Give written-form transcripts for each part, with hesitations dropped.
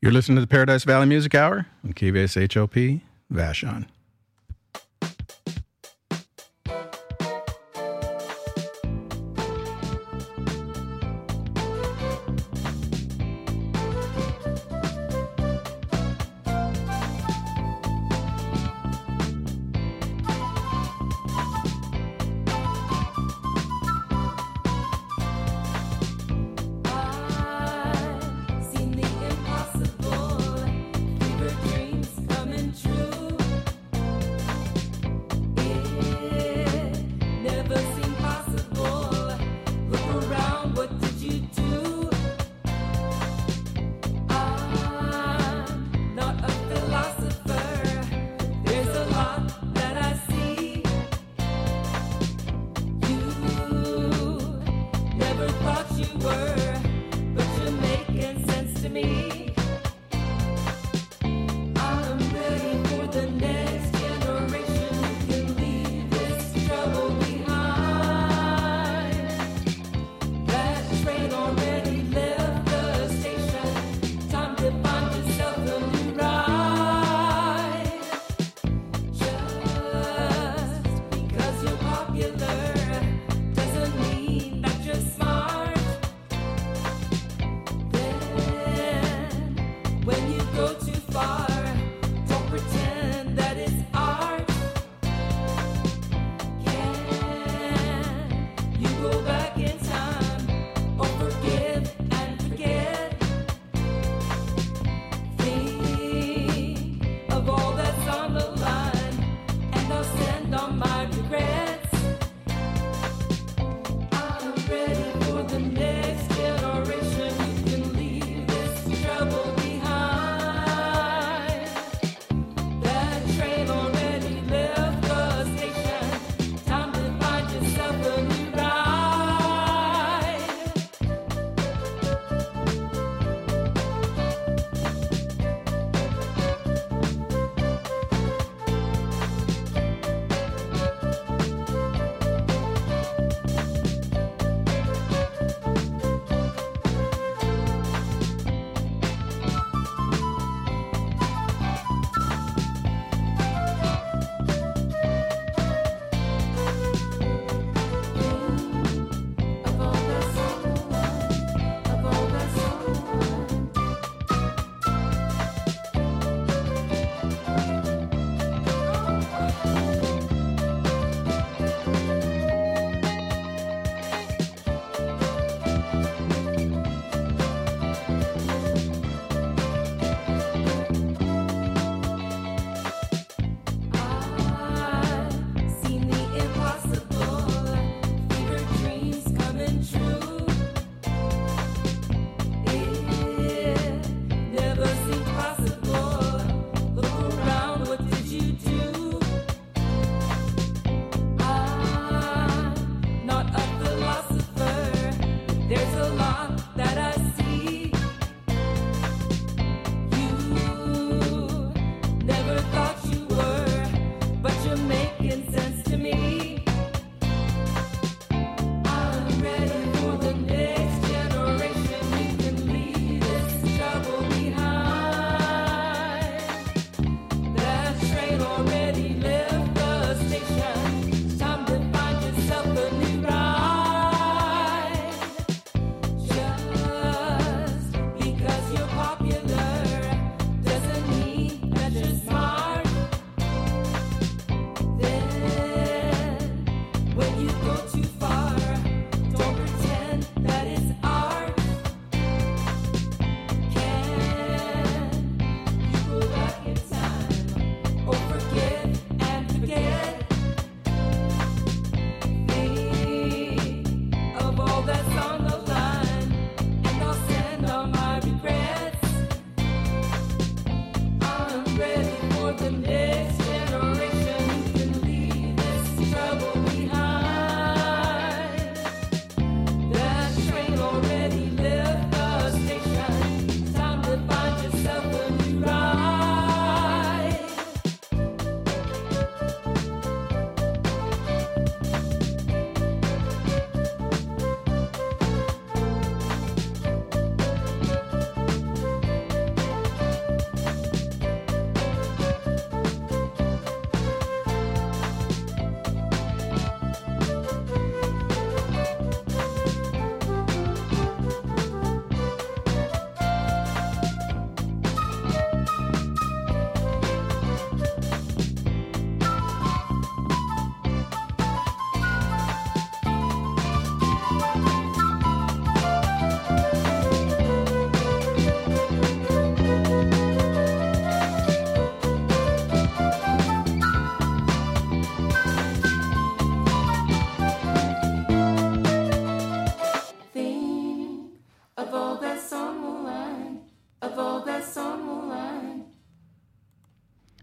You're listening to the Paradise Valley Music Hour on KVSHOP, Vashon.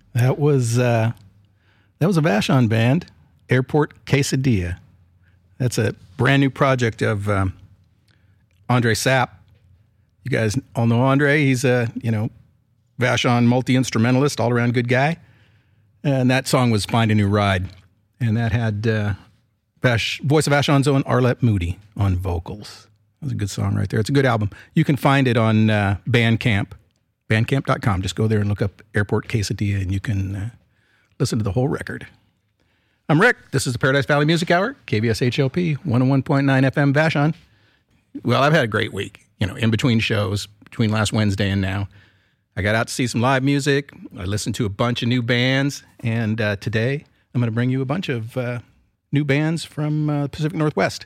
That was a Vashon band, Airport Quesadilla. That's a brand new project of Andre Sapp. You guys all know Andre. He's a Vashon multi-instrumentalist, all-around good guy. And that song was Find a New Ride. And that had voice of Vashon's own Arlette Moody on vocals. That was a good song right there. It's a good album. You can find it on Bandcamp, bandcamp.com. Just go there and look up Airport Quesadilla, and you can listen to the whole record. I'm Rick. This is the Paradise Valley Music Hour, KVSHLP, 101.9 FM Vashon. Well, I've had a great week, in between shows, between last Wednesday and now. I got out to see some live music. I listened to a bunch of new bands, and today I'm going to bring you a bunch of new bands from the Pacific Northwest.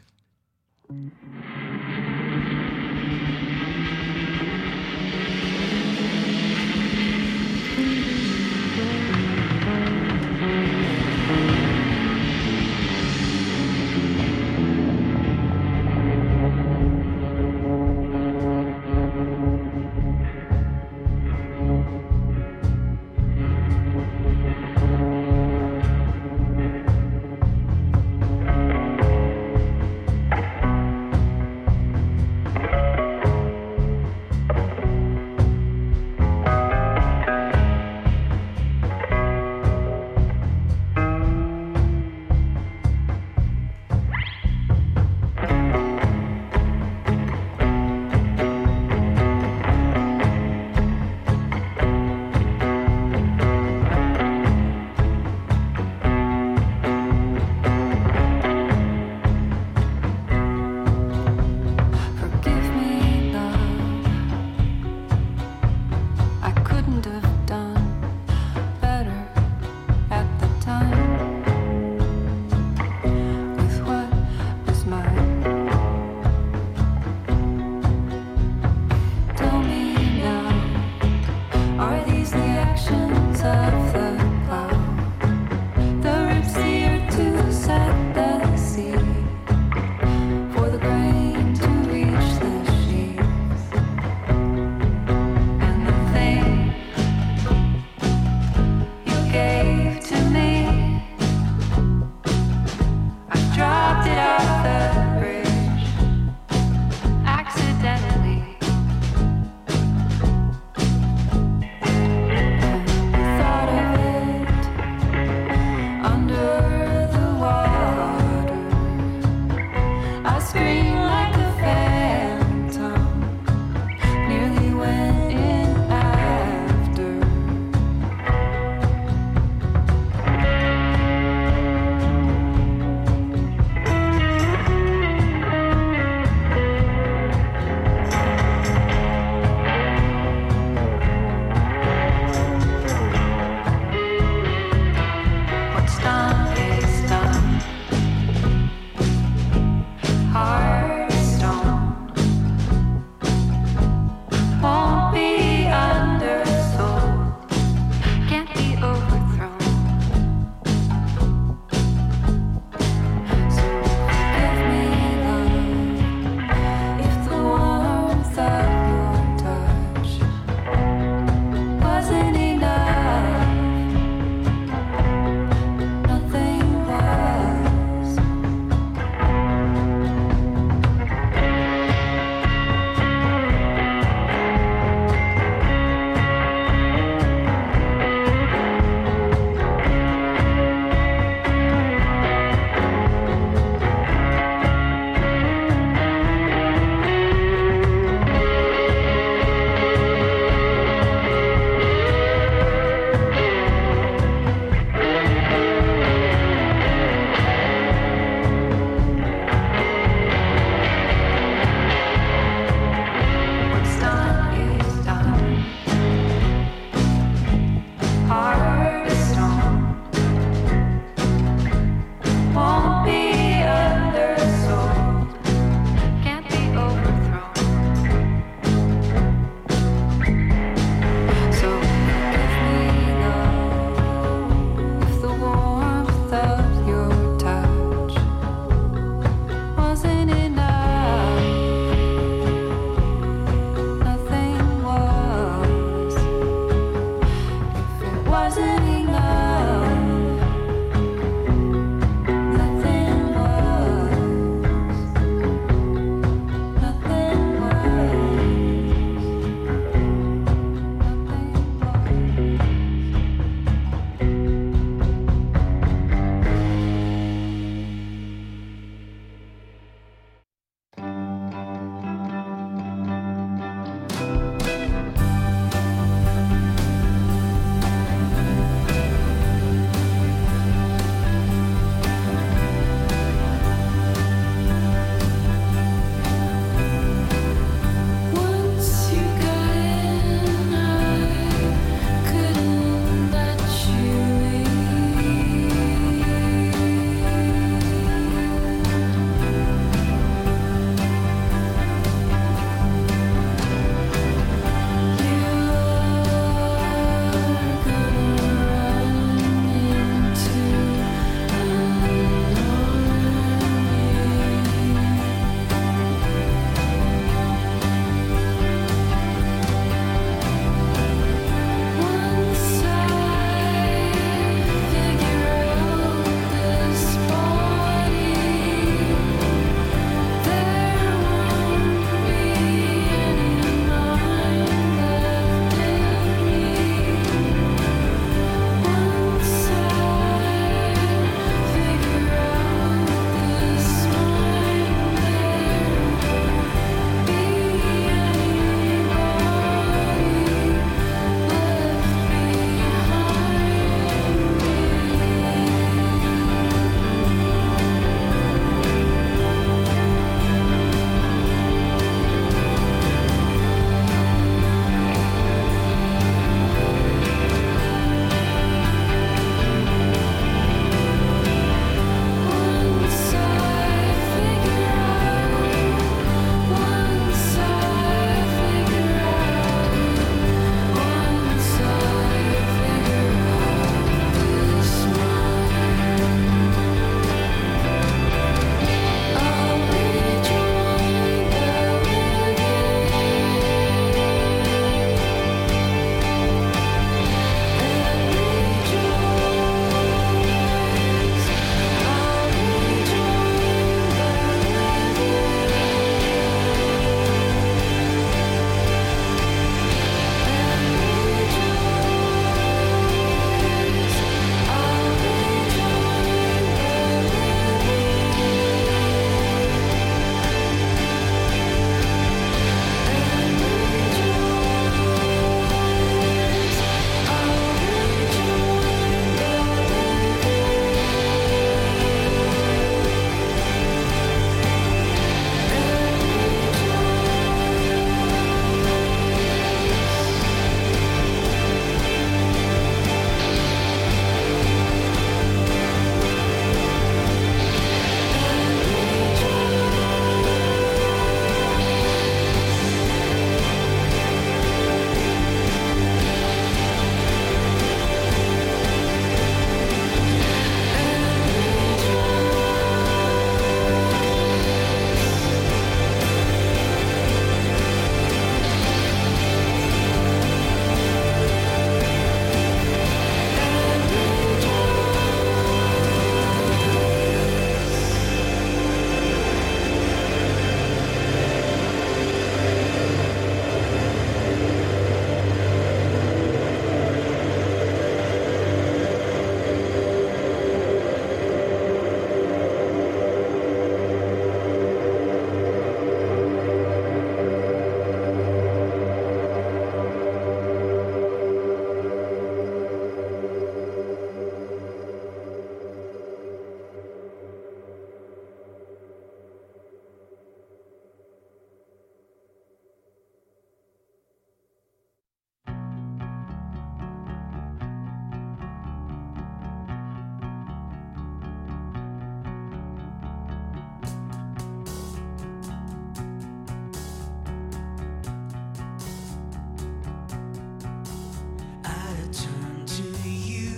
turn to you,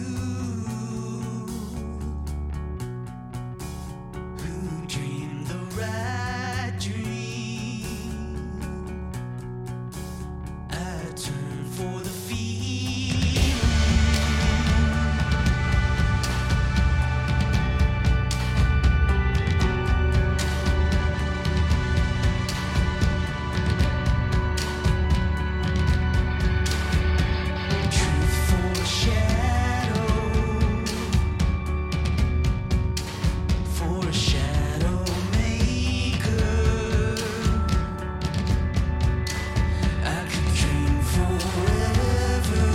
who dreamed the right dream. I turn for the feeling. Truth for shadow, for a shadow maker. I could dream forever.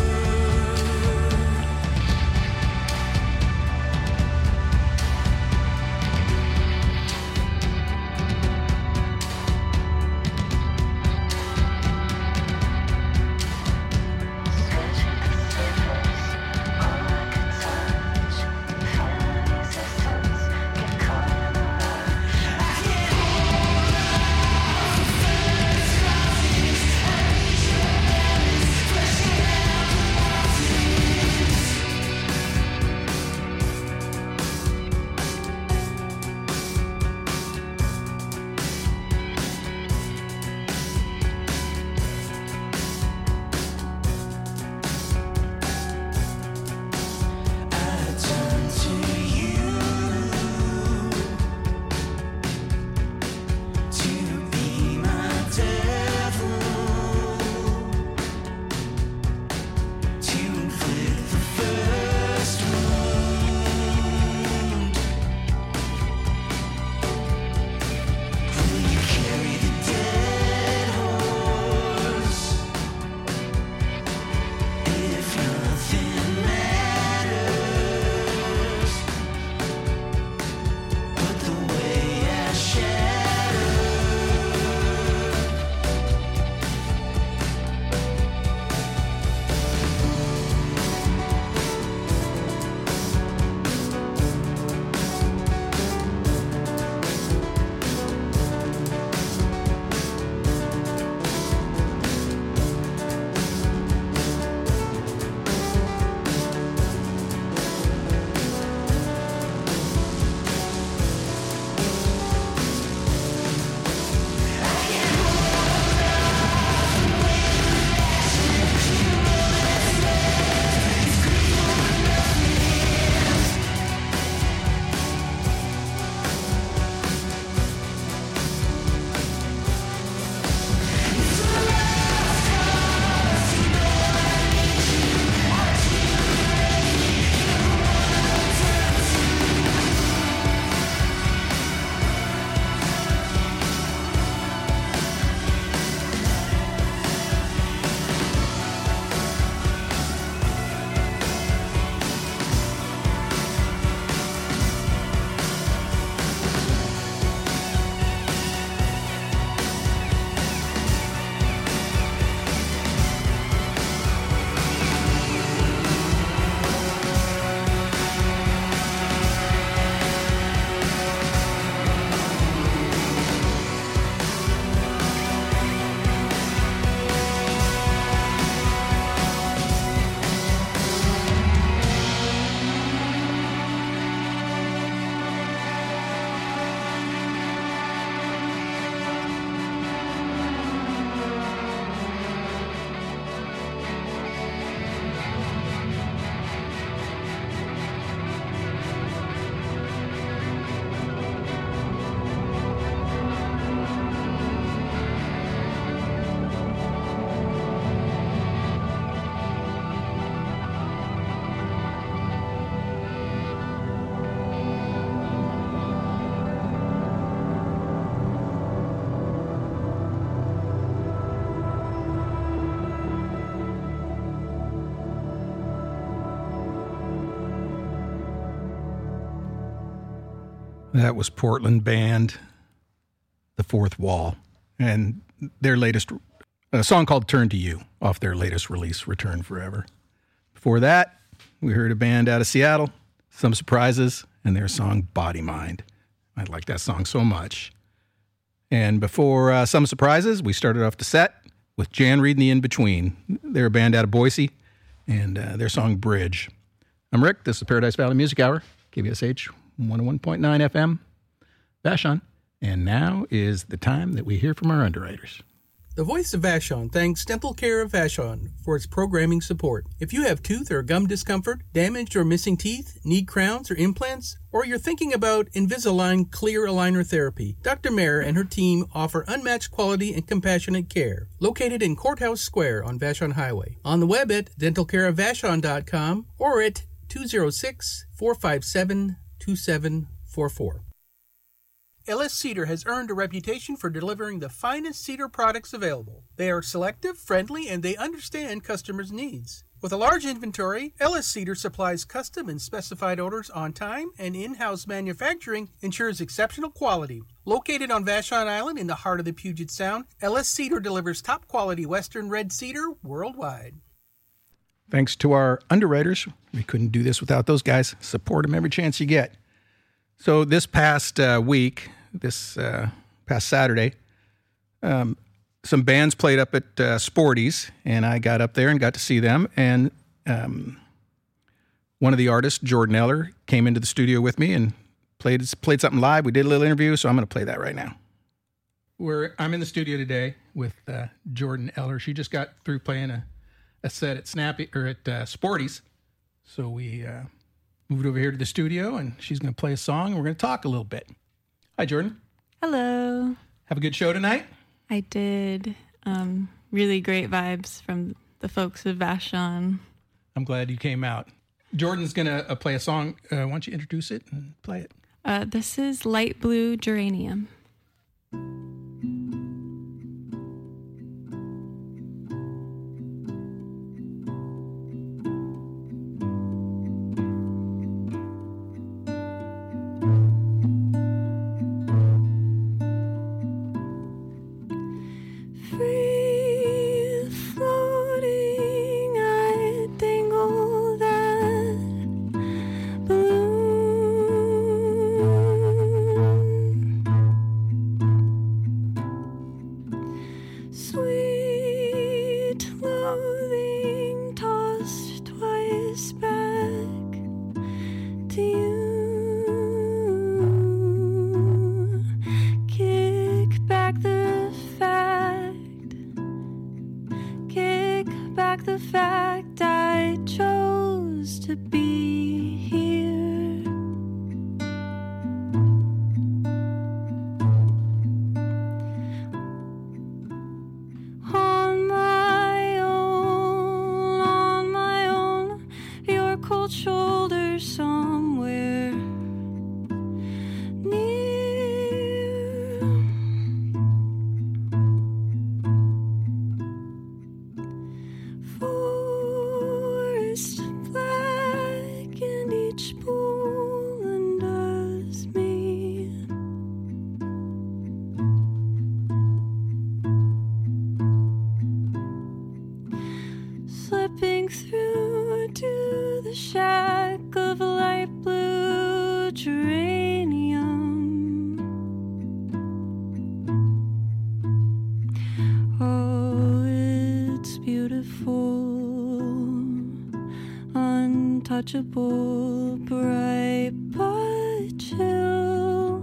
I turn to you to be my devil, to inflict the first wound. Will you carry the dead horse if nothing matters but the way I shatter? That was Portland band, The Fourth Wall, and their latest a song called Turn to You off their latest release, Return Forever. Before that, we heard a band out of Seattle, Some Surprises, and their song Body Mind. I like that song so much. And before Some Surprises, we started off the set with Jan Reed and the In-Between. They're a band out of Boise, and their song Bridge. I'm Rick. This is Paradise Valley Music Hour, KBSH 101.9 FM, Vashon. And now is the time that we hear from our underwriters. The Voice of Vashon thanks Dental Care of Vashon for its programming support. If you have tooth or gum discomfort, damaged or missing teeth, need crowns or implants, or you're thinking about Invisalign clear aligner therapy, Dr. Mayer and her team offer unmatched quality and compassionate care. Located in Courthouse Square on Vashon Highway. On the web at dentalcareofvashon.com or at 206-457-2744. LS Cedar has earned a reputation for delivering the finest cedar products available. They are selective, friendly, and they understand customers' needs. With a large inventory, LS Cedar supplies custom and specified orders on time, and in-house manufacturing ensures exceptional quality. Located on Vashon Island in the heart of the Puget Sound, LS Cedar delivers top-quality Western red cedar worldwide. Thanks to our underwriters. We couldn't do this without those guys. Support them every chance you get. So this past week, this past Saturday, some bands played up at Sporty's, and I got up there and got to see them. And one of the artists, Jordan Eller, came into the studio with me and played something live. We did a little interview, so I'm going to play that right now. I'm in the studio today with Jordan Eller. She just got through playing a set at Sporty's, so we moved over here to the studio, and she's going to play a song, and we're going to talk a little bit. Hi, Jordan. Hello. Have a good show tonight? I did. Really great vibes from the folks of Vashon. I'm glad you came out. Jordan's going to play a song. Why don't you introduce it and play it? This is Light Blue Geranium. Untouchable, bright but chill.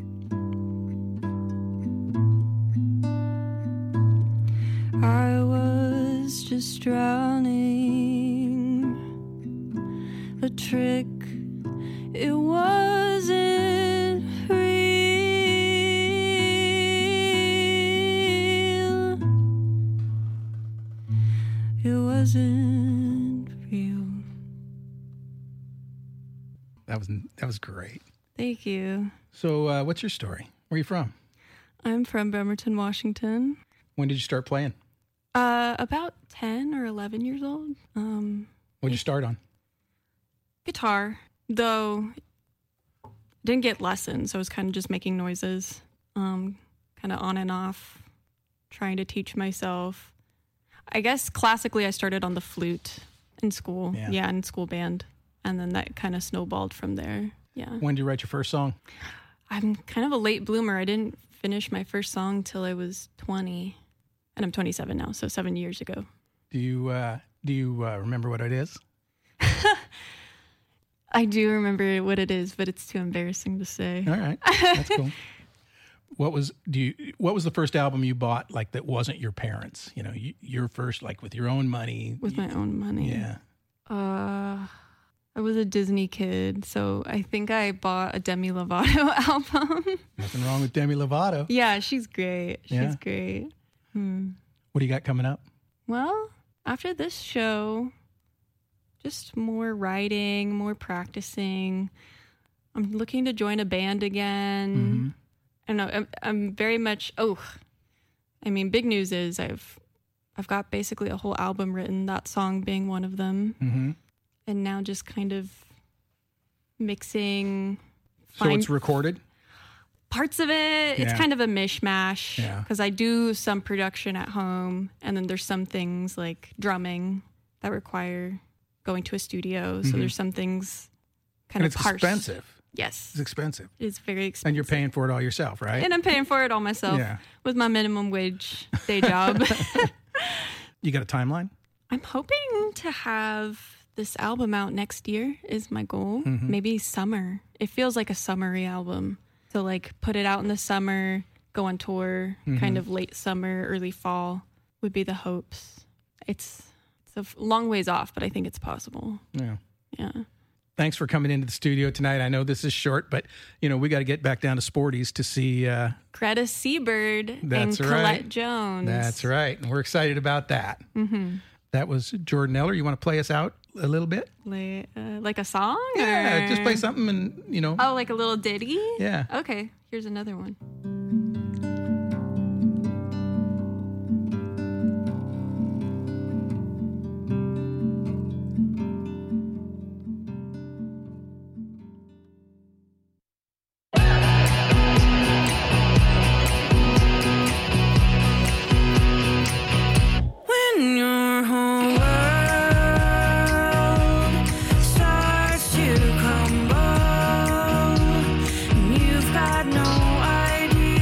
I was just drowning. A trick, it wasn't real. It wasn't real. That was great. Thank you. So what's your story? Where are you from? I'm from Bremerton, Washington. When did you start playing? About 10 or 11 years old. What did you start on? Guitar, though didn't get lessons, so I was kind of just making noises, kind of on and off, trying to teach myself. I guess classically I started on the flute in school. Yeah, in school band. And then that kind of snowballed from there. Yeah. When did you write your first song? I'm kind of a late bloomer. I didn't finish my first song till I was 20. And I'm 27 now, so 7 years ago. Do you Do you remember what it is? I do remember what it is, but it's too embarrassing to say. All right, that's cool. What was the first album you bought like that wasn't your parents'? You know, your first, like with your own money. With my own money. Yeah. I was a Disney kid, so I think I bought a Demi Lovato album. Nothing wrong with Demi Lovato. Yeah, she's great. Yeah. She's great. What do you got coming up? Well, after this show, just more writing, more practicing. I'm looking to join a band again. I don't know. I'm very much. Big news is I've got basically a whole album written. That song being one of them, and now just kind of mixing. So it's recorded. Parts of it. It's Yeah. kind of a mishmash Yeah. because I do some production at home, and then there's some things like drumming that require going to a studio. So there's some things kind And of it's expensive. Yes, It's expensive. it's very expensive. And you're paying for it all yourself, right? And I'm paying for it all myself Yeah. with my minimum wage day job. You got a timeline? I'm hoping to have this album out next year is my goal. Maybe summer. It feels like a summery album. So like put it out in the summer, go on tour, kind of late summer, early fall would be the hopes. It's a long ways off, but I think it's possible. Yeah. Yeah. Thanks for coming into the studio tonight. I know this is short, but we got to get back down to Sporty's to see. Greta Seabird That's and right. Colette Jones. That's right, and we're excited about that. That was Jordan Eller. You want to play us out a little bit? Like a song? Yeah, or- just play something, and Oh, like a little ditty? Yeah. Okay, here's another one. When your whole world starts to crumble, and you've got no idea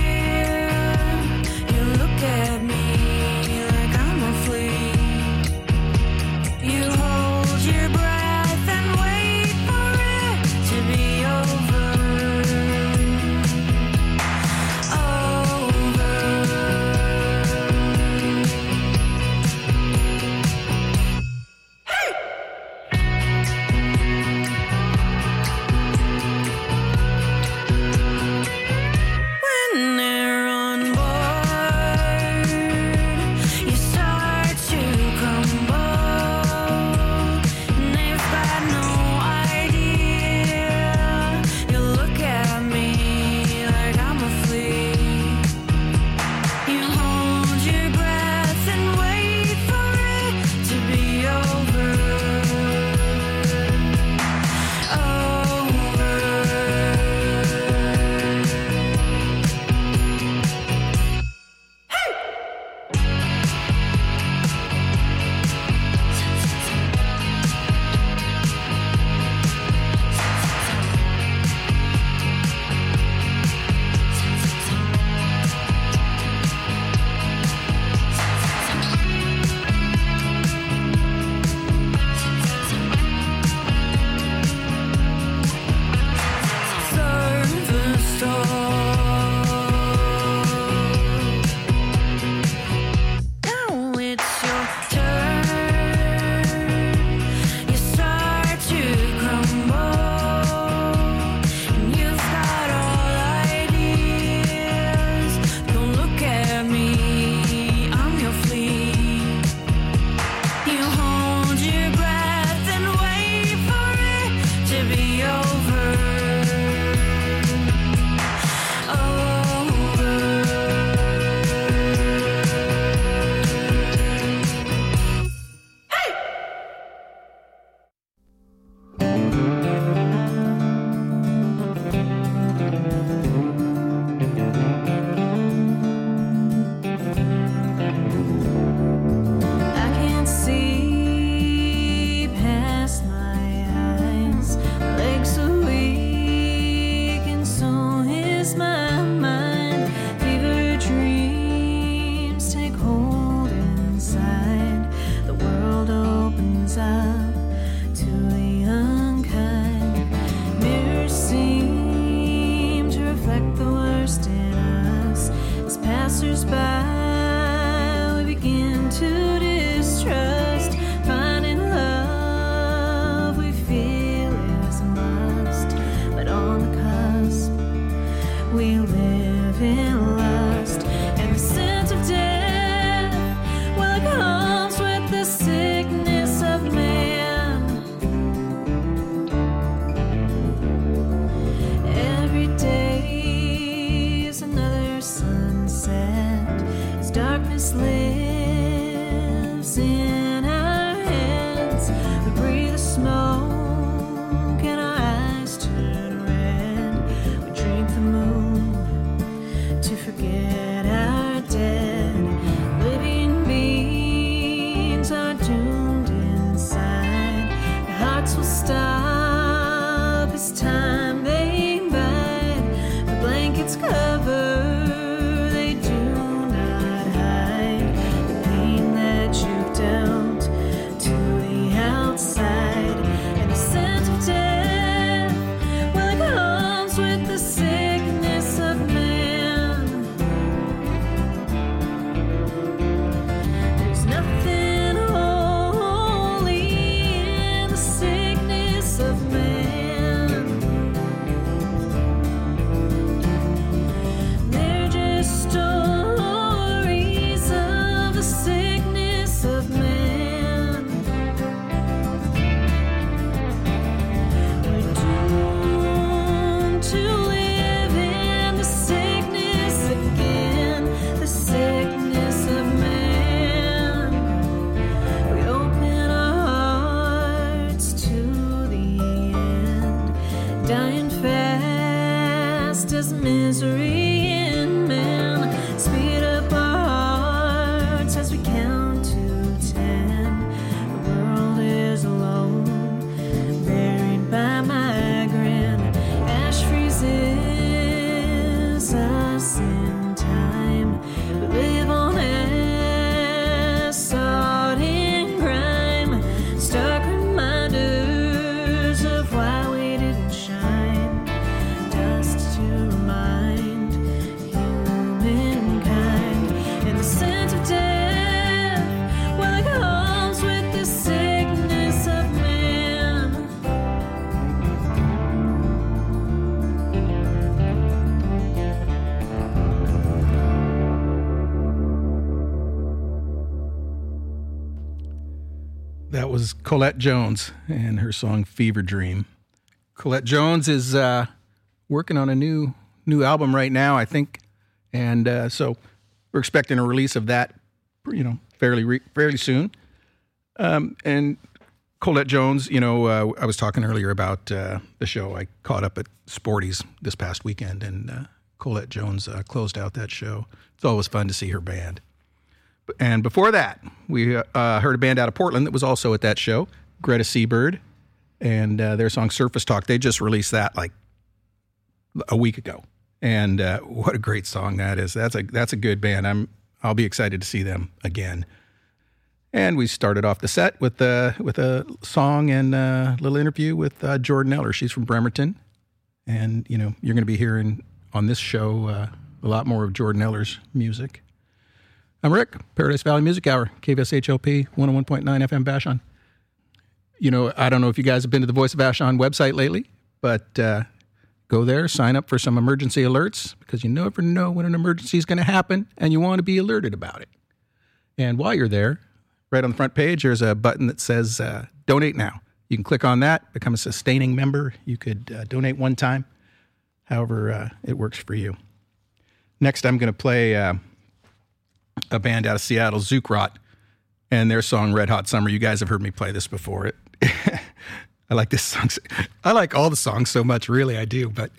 was Colette Jones and her song Fever Dream. Colette Jones is working on a new album right now, I think. And so we're expecting a release of that, fairly soon. And Colette Jones, I was talking earlier about the show. I caught up at Sporty's this past weekend, and Colette Jones closed out that show. It's always fun to see her band. And before that, we heard a band out of Portland that was also at that show, Greta Seabird, and their song Surface Talk. They just released that like a week ago. And what a great song that is. That's a good band. I'll be excited to see them again. And we started off the set with a song and a little interview with Jordan Eller. She's from Bremerton. And, you're going to be hearing on this show a lot more of Jordan Eller's music. I'm Rick, Paradise Valley Music Hour, KVSHLP, 101.9 FM Vashon. I don't know if you guys have been to the Voice of Vashon website lately, but go there, sign up for some emergency alerts, because you never know when an emergency is going to happen, and you want to be alerted about it. And while you're there, right on the front page, there's a button that says Donate Now. You can click on that, become a sustaining member. You could donate one time, however it works for you. Next, I'm going to play a band out of Seattle, Zucrot, and their song Red Hot Summer. You guys have heard me play this before. I like this song. I like all the songs so much, really, I do, but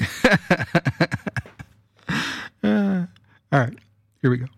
all right, here we go.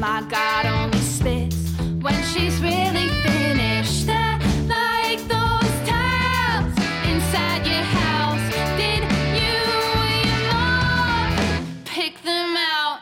my God only spits when she's really finished. They're like those tiles inside your house. Did you or your mom pick them out?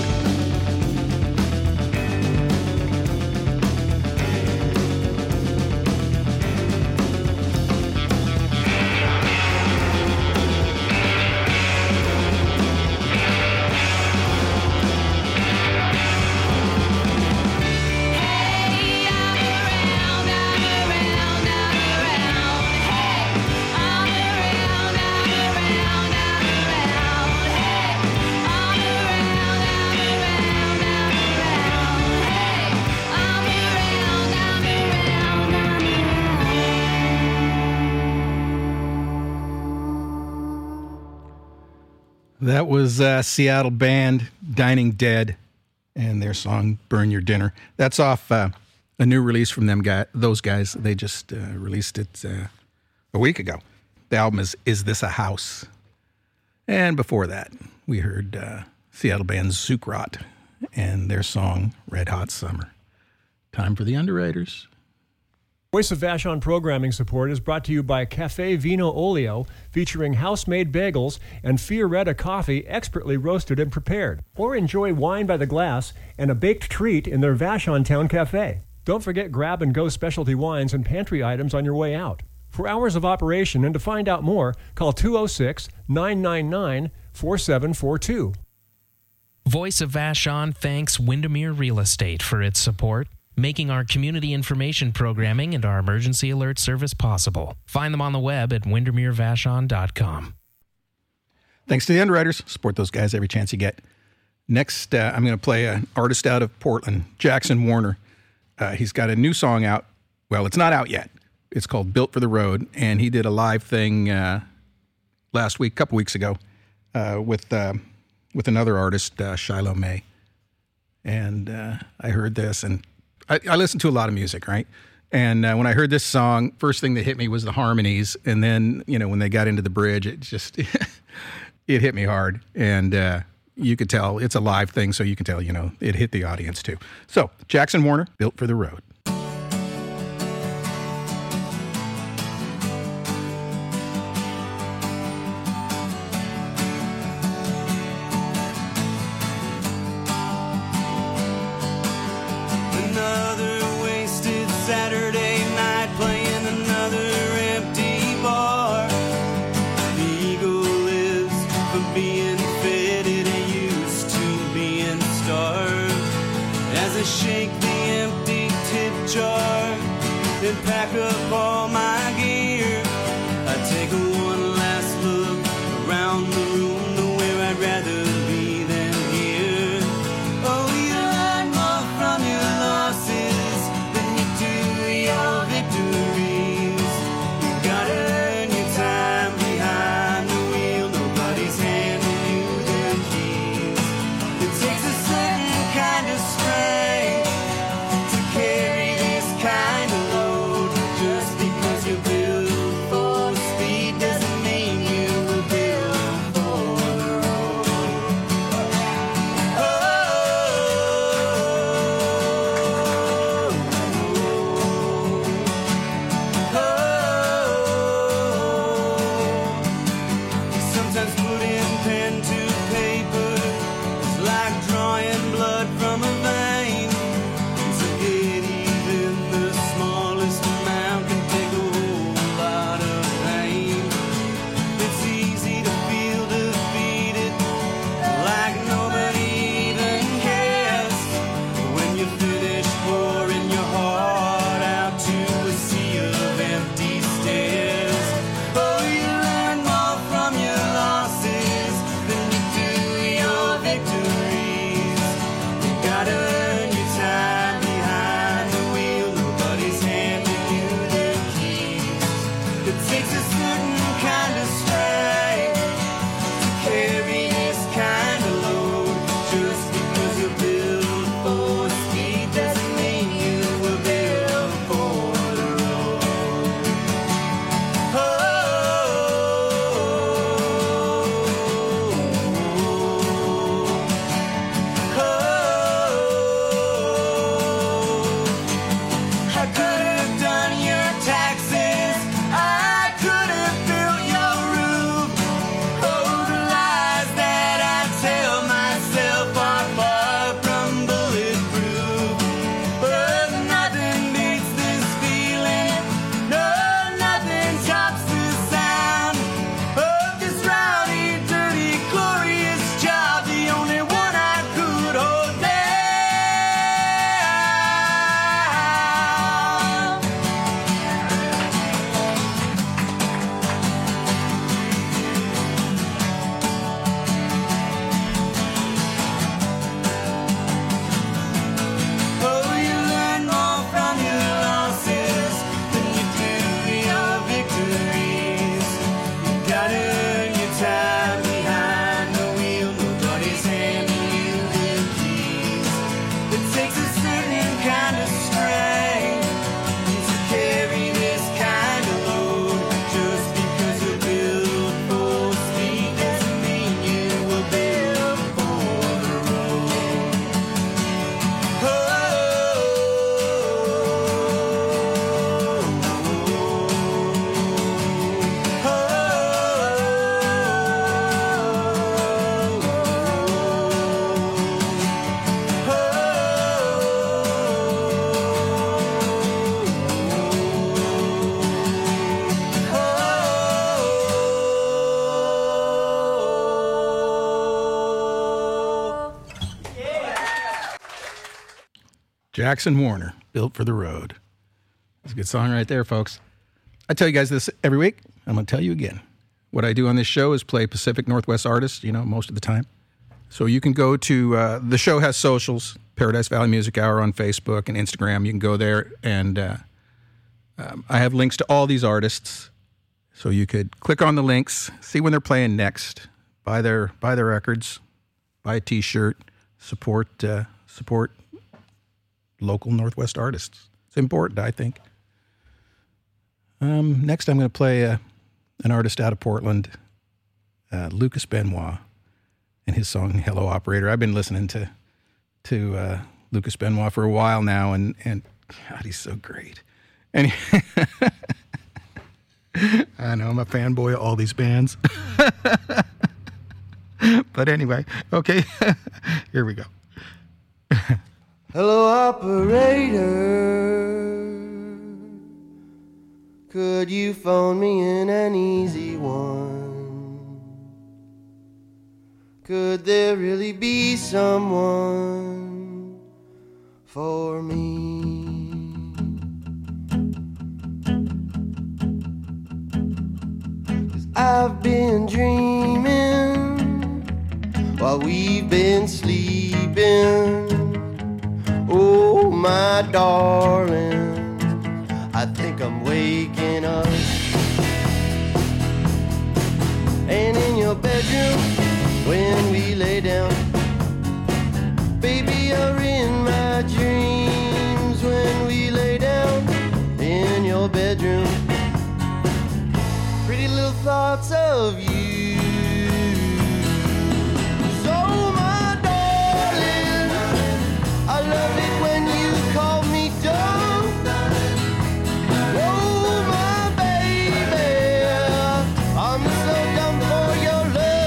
That was Seattle band Dining Dead and their song "Burn Your Dinner." That's off a new release from those guys. They just released it a week ago. The album is This a House? And before that, we heard Seattle band Zucrot and their song "Red Hot Summer." Time for the Underwriters. Voice of Vashon programming support is brought to you by Cafe Vino Olio, featuring house-made bagels and Fioretta coffee expertly roasted and prepared. Or enjoy wine by the glass and a baked treat in their Vashon Town Cafe. Don't forget grab-and-go specialty wines and pantry items on your way out. For hours of operation and to find out more, call 206-999-4742. Voice of Vashon thanks Windermere Real Estate for its support, making our community information programming and our emergency alert service possible. Find them on the web at windermerevashon.com. Thanks to the Underwriters. Support those guys every chance you get. Next, I'm going to play an artist out of Portland, Jackson Warner. He's got a new song out. Well, it's not out yet. It's called Built for the Road, and he did a live thing last week, a couple weeks ago, with another artist, Shiloh May. And I heard this, and I listen to a lot of music, right? And when I heard this song, first thing that hit me was the harmonies. And then, when they got into the bridge, it just, it hit me hard. And you could tell it's a live thing, so you can tell, it hit the audience too. So, Jackson Warner, Built for the Road. Saturday night playing another empty bar. The ego lives from being fed, it ain't used to being starved. As I shake the empty tip jar and pack up all my gear, I take one last look around the room to where I'd rather be than here. Oh, you learn more from your losses than you do your victories. You gotta earn your time behind the wheel. Nobody's handing you the keys. It takes a certain kind of strength to carry this kind of load. Just because Jackson Warner, Built for the Road. It's a good song right there, folks. I tell you guys this every week. I'm going to tell you again. What I do on this show is play Pacific Northwest artists, most of the time. So you can go to, the show has socials, Paradise Valley Music Hour on Facebook and Instagram. You can go there, and I have links to all these artists. So you could click on the links, see when they're playing next, buy their records, buy a T-shirt, support local Northwest artists. It's important, I think. Next, I'm going to play an artist out of Portland, Lucas Benoit, and his song "Hello Operator." I've been listening to Lucas Benoit for a while now, and God, he's so great. And I know I'm a fanboy of all these bands. But anyway, okay, here we go. Hello, operator. Could you phone me in an easy one? Could there really be someone for me? 'Cause I've been dreaming while we've been sleeping. Oh, my darling, I think I'm waking up. And in your bedroom, when we lay down, baby, you're in my dreams. When we lay down in your bedroom, pretty little thoughts of you. So, my darling, I love it when you call me dumb. Oh, my baby, I'm so dumb for your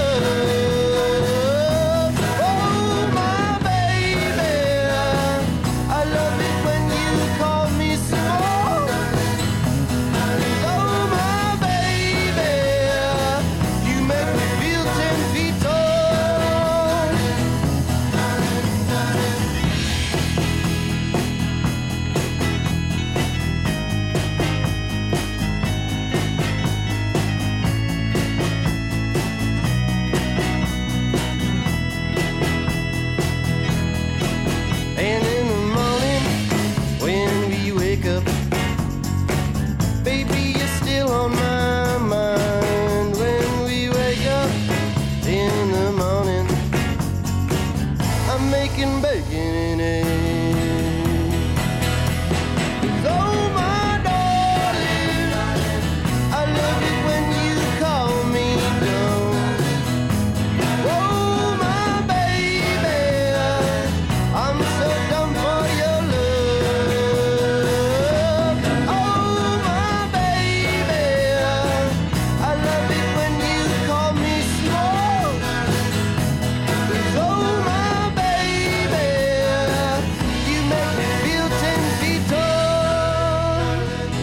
love. Oh, my baby, I love it when you call me small. Oh, my baby, you make me feel 10 feet tall. And in the morning, when we wake up, baby, you're still on my mind. When we wake up in the morning, I'm making bacon and eggs. Oh, my darling, I love it when you call me dumb. Oh, my baby, I'm so dumb for your love. Oh, my baby, I love it when you call me small. 'Cause oh, my baby, you make me feel 10 feet tall.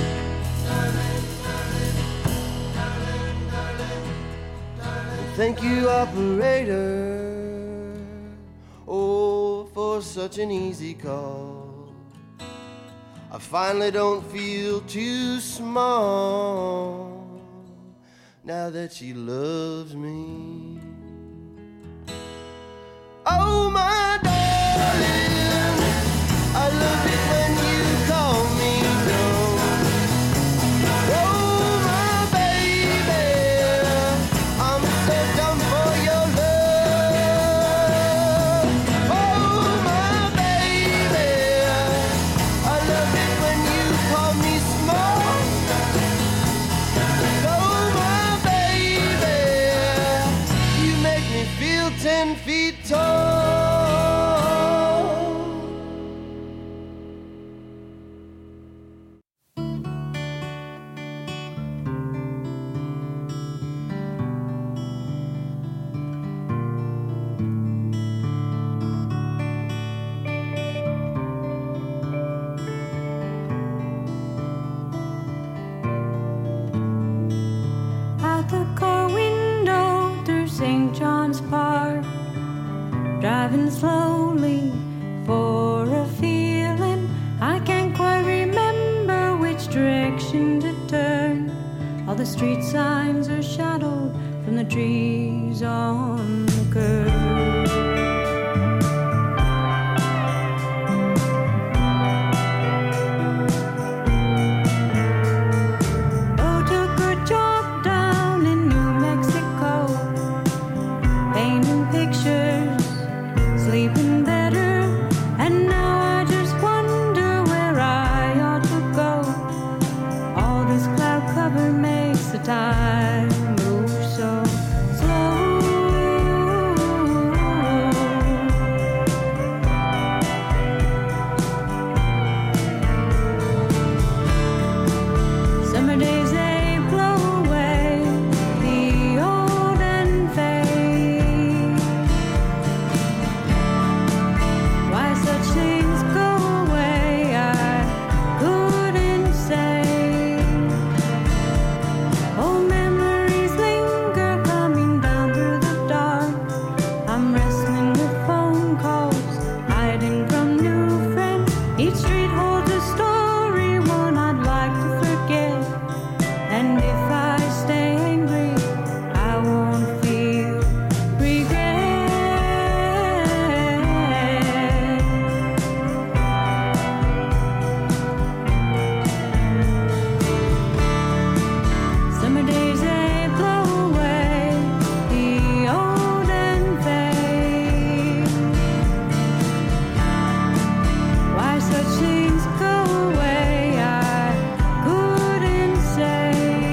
Thank you, operator. Oh, for such an easy call. I finally don't feel too small now that she loves me. Oh, my darling, I love it when you call me dumb. Oh, my baby, I'm so dumb for your love. Oh, my baby, I love it when you call me small. Oh, my baby, you make me feel 10 feet tall. Out the car window through St. John's Park, driving slowly for a feeling. the street signs are shadowed from the trees on the curb. Time moves so slow. Summer days they blow away the old and fade. Why such things go away I couldn't say. Old memories linger coming down through the dark. I'm wrestling with phone calls, hiding from new friends. Each street holds a story, one I'd like to forget. And if I stay angry, I won't feel regret. Summer days they blow away the old and fade. Why such things go away I couldn't say.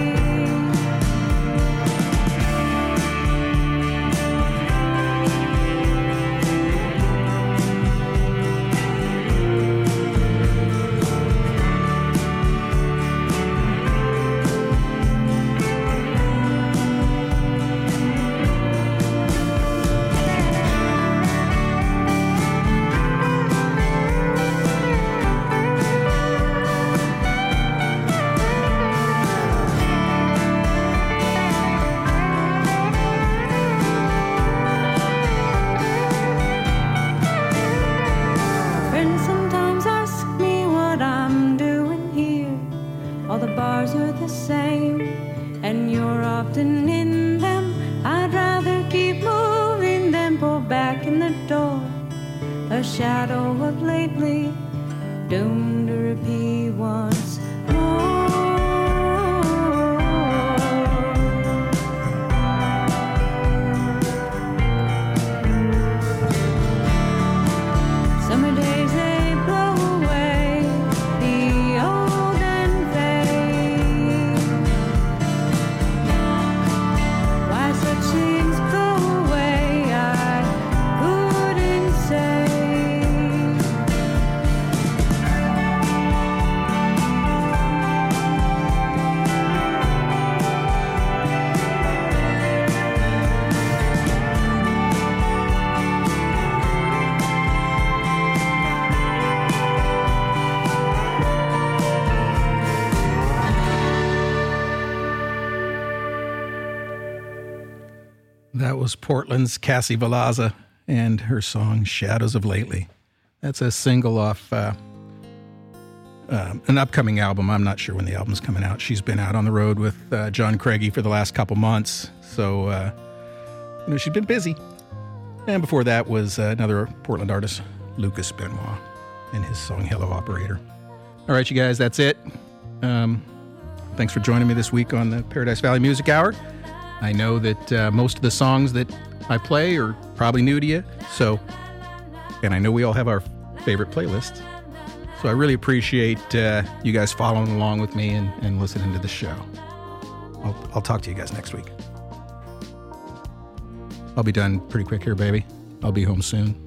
Friends sometimes ask me what I'm doing here. All the bars are the same, and you're often in them. I'd rather keep moving than pull back in the door. A shadow of lately, doomed to repeat once more. Summer days they blow away the old and fade. Why such things go away I couldn't say. That was Portland's Cassie Valaza and her song Shadows of Lately. That's a single off an upcoming album. I'm not sure when the album's coming out. She's been out on the road with John Craigie for the last couple months, so she's been busy. And before that was another Portland artist, Lucas Benoit, and his song Hello Operator. All right, you guys, that's it. Thanks for joining me this week on the Paradise Valley Music Hour. I know that most of the songs that I play are probably new to you, and I know we all have our favorite playlists. So I really appreciate you guys following along with me and listening to the show. I'll talk to you guys next week. I'll be done pretty quick here, baby. I'll be home soon.